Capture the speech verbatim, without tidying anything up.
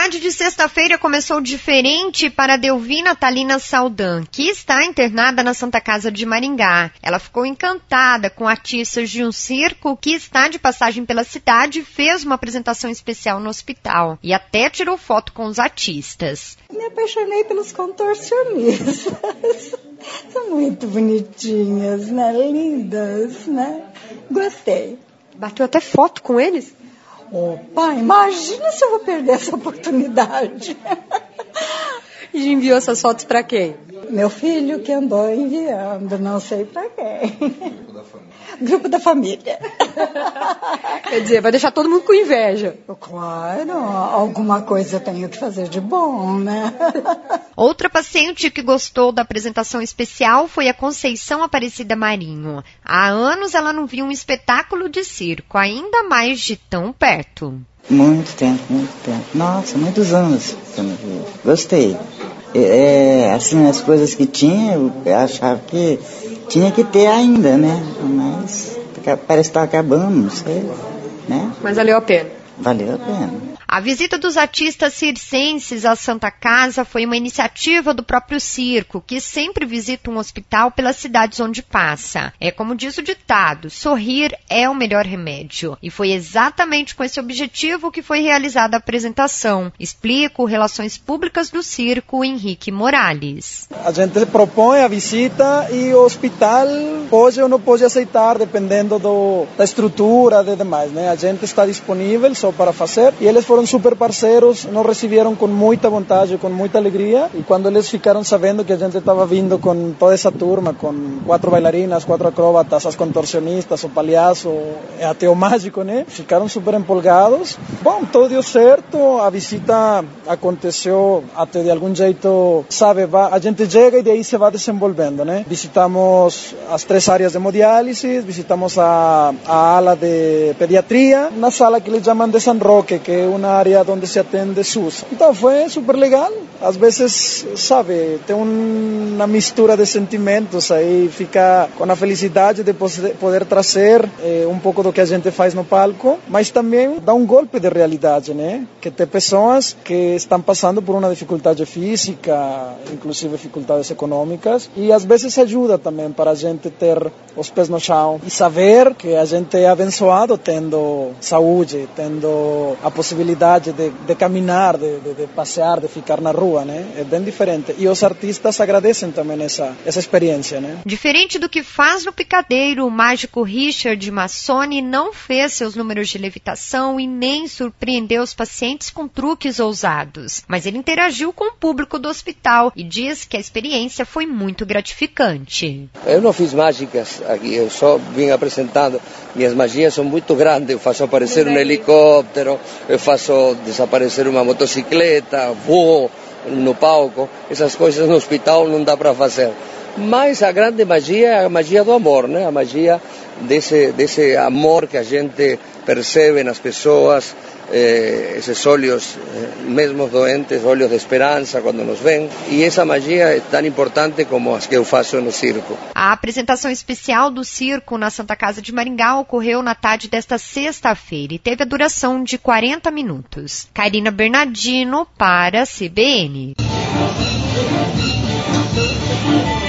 tarde de sexta-feira começou diferente para Delvina Thalina Saldan, que está internada na Santa Casa de Maringá. Ela ficou encantada com artistas de um circo que está de passagem pela cidade e fez uma apresentação especial no hospital. E até tirou foto com os artistas. Me apaixonei pelos contorcionistas. São muito bonitinhas, né? Lindas, né? Gostei. Bateu até foto com eles? Opa, imagina se eu vou perder essa oportunidade. E enviou essas fotos para quem? Meu filho que andou enviando, não sei para quem. Grupo da família. Quer dizer, vai deixar todo mundo com inveja. Claro, alguma coisa eu tenho que fazer de bom, né? Outra paciente que gostou da apresentação especial foi a Conceição Aparecida Marinho. Há anos ela não via um espetáculo de circo, ainda mais de tão perto. Muito tempo, muito tempo. Nossa, muitos anos que eu não vi. Gostei. É, assim, as coisas que tinha, eu achava que tinha que ter ainda, né? Mas parece que está acabando, não sei, né? Mas valeu a pena. Valeu a pena. A visita dos artistas circenses à Santa Casa foi uma iniciativa do próprio circo, que sempre visita um hospital pelas cidades onde passa. É como diz o ditado, sorrir é o melhor remédio. E foi exatamente com esse objetivo que foi realizada a apresentação. Explica o Relações Públicas do Circo, Henrique Morales. A gente propõe a visita e o hospital pode ou não pode aceitar, dependendo do, da estrutura e demais, né? A gente está disponível só para fazer e eles foram super parceiros, nos receberam com muita vontade, com muita alegria, e quando eles ficaram sabendo que a gente estava vindo com toda essa turma, com quatro bailarinas, quatro acróbatas, as contorcionistas, o palhaço, até o mágico, né? Ficaram super empolgados. Bom, tudo deu certo, a visita aconteceu até de algum jeito, sabe, a gente chega e daí se vai desenvolvendo, né? Visitamos as três áreas de hemodiálise, visitamos a, a ala de pediatria, na sala que eles chamam de San Roque, que é uma área onde se atende SUS. Então foi super legal. Às vezes, sabe, tem uma mistura de sentimentos aí, fica com a felicidade de poder trazer eh, um pouco do que a gente faz no palco, mas também dá um golpe de realidade, né? Que tem pessoas que estão passando por uma dificuldade física, inclusive dificuldades econômicas, e às vezes ajuda também para a gente ter os pés no chão e saber que a gente é abençoado tendo saúde, tendo a possibilidade de, de caminhar, de, de, de passear, de ficar na rua, né? É bem diferente. E os artistas agradecem também essa, essa experiência, né? Diferente do que faz no Picadeiro, o mágico Richard Massoni não fez seus números de levitação e nem surpreendeu os pacientes com truques ousados. Mas ele interagiu com o público do hospital e diz que a experiência foi muito gratificante. Eu não fiz mágicas aqui, eu só vim apresentando. Minhas magias são muito grandes, eu faço aparecer um helicóptero, eu faço desaparecer uma motocicleta, voo no palco, essas coisas no hospital não dá para fazer. Mas a grande magia é a magia do amor, né? A magia desse, desse amor que a gente percebe nas pessoas, eh, esses olhos, eh, mesmo doentes, olhos de esperança quando nos veem. E essa magia é tão importante como as que eu faço no circo. A apresentação especial do circo na Santa Casa de Maringá ocorreu na tarde desta sexta-feira e teve a duração de quarenta minutos. Karina Bernardino para a C B N.